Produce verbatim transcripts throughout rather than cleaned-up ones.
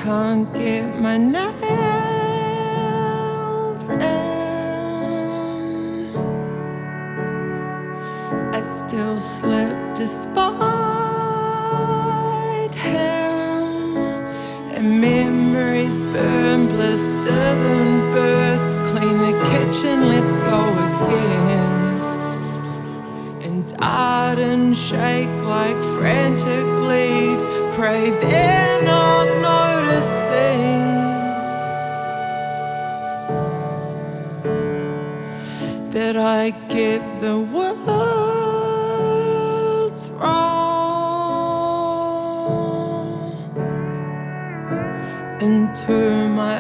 can't get my nails in. I still slip despite him, and memories burn, blister and burst. Clean the kitchen, let's go again. And dart and shake like frantic leaves. Pray they're not noticing that I get the words wrong. Into my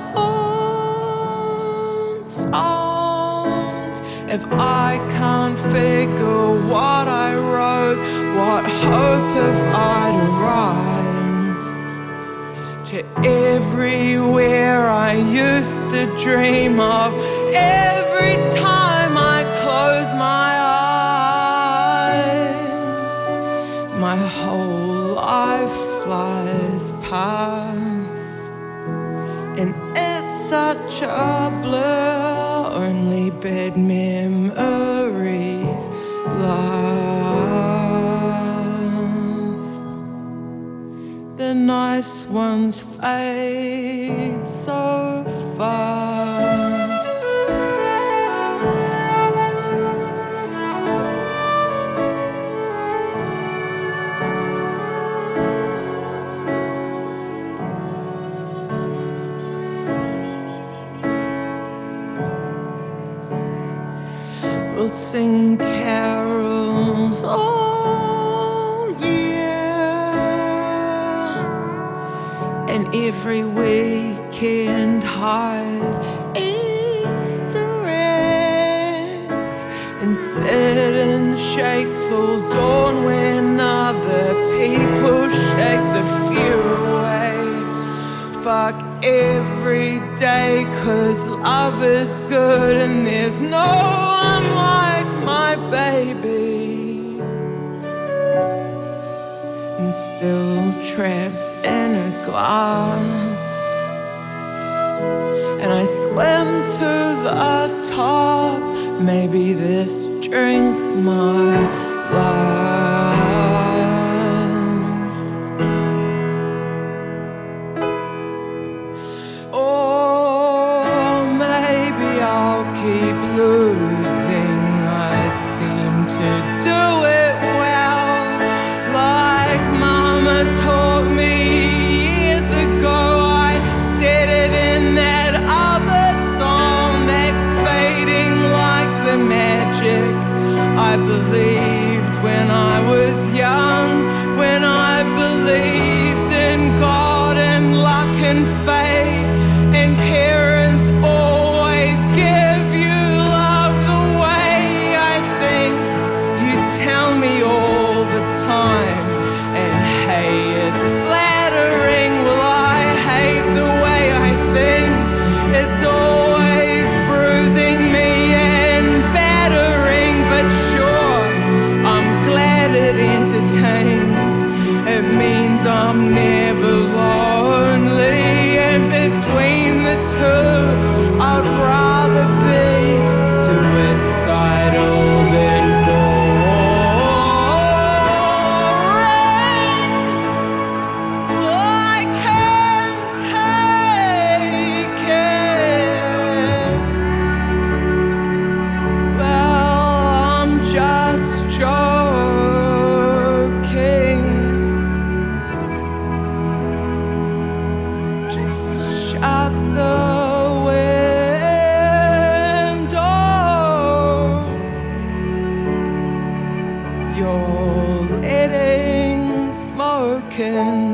own songs. If I can't figure what I wrote, what hope have I to rise to everywhere I used to dream of? Every time I close my eyes, my whole life flies past, and it's such a blur. Only bad memories last. The nice ones fade so fast. We'll sing carols all year, and every weekend hide Easter eggs, and sit and shake till dawn when other people shake the fear away. Fuck every day, 'cause love is good and there's no one like my baby. And still trapped in a glass, and I swim to the top. Maybe this drink's my last. Oh, maybe I'll keep losing. I seem to do it well, like Mama taught me years ago. I said it in that other song that's fading like the magic I believed when I was young, when I believed in God and luck and fate, and parents always give you love the way I think you tell me all the time. And hey, it's flattering. Well, I hate the way I think. It's always bruising me and battering, but sure, I'm glad it entertains. It means I'm never lonely, and between the two, I'd rather be suicidal than boring. I can't take it. Well, I'm just joking. Just shut the window. You're letting smoke in.